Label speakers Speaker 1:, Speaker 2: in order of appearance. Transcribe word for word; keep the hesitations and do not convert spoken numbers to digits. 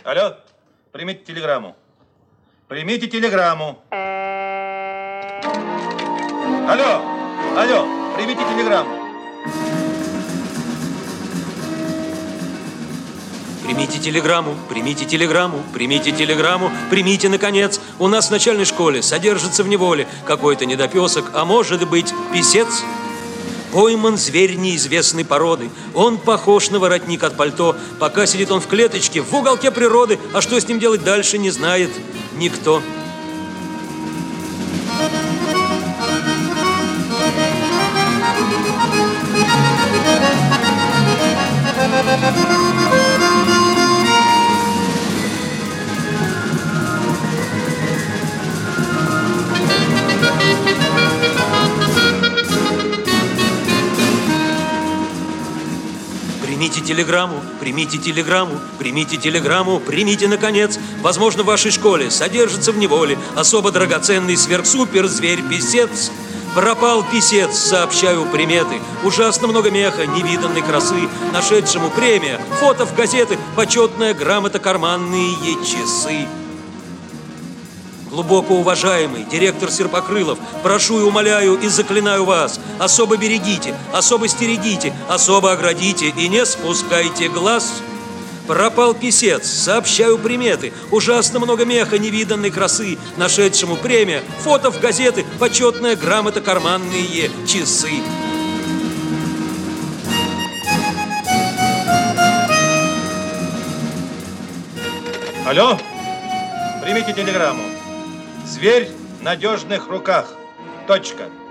Speaker 1: Алло, примите телеграмму. Примите телеграмму. Алло, алло, примите телеграмму.
Speaker 2: Примите телеграмму, примите телеграмму, примите телеграмму, примите, наконец. У нас в начальной школе содержится в неволе какой-то недопесок, а может быть, писец. Пойман зверь неизвестной породы. Он похож на воротник от пальто. Пока сидит он в клеточке, в уголке природы. А что с ним делать дальше, не знает никто. Примите телеграмму, примите телеграмму, примите телеграмму, примите, наконец. Возможно, в вашей школе содержится в неволе особо драгоценный сверхсупер-зверь-писец. Пропал писец, сообщаю приметы. Ужасно много меха, невиданной красы. Нашедшему премия, фото в газеты, почетная грамота, карманные часы. Глубоко уважаемый директор Серпокрылов, прошу и умоляю и заклинаю вас, особо берегите, особо стерегите, особо оградите и не спускайте глаз. Пропал писец, сообщаю приметы, ужасно много меха, невиданной красы, нашедшему премия, фото в газеты, почетная грамота, карманные часы.
Speaker 1: Алло, примите телеграмму. Зверь в надежных руках. Точка.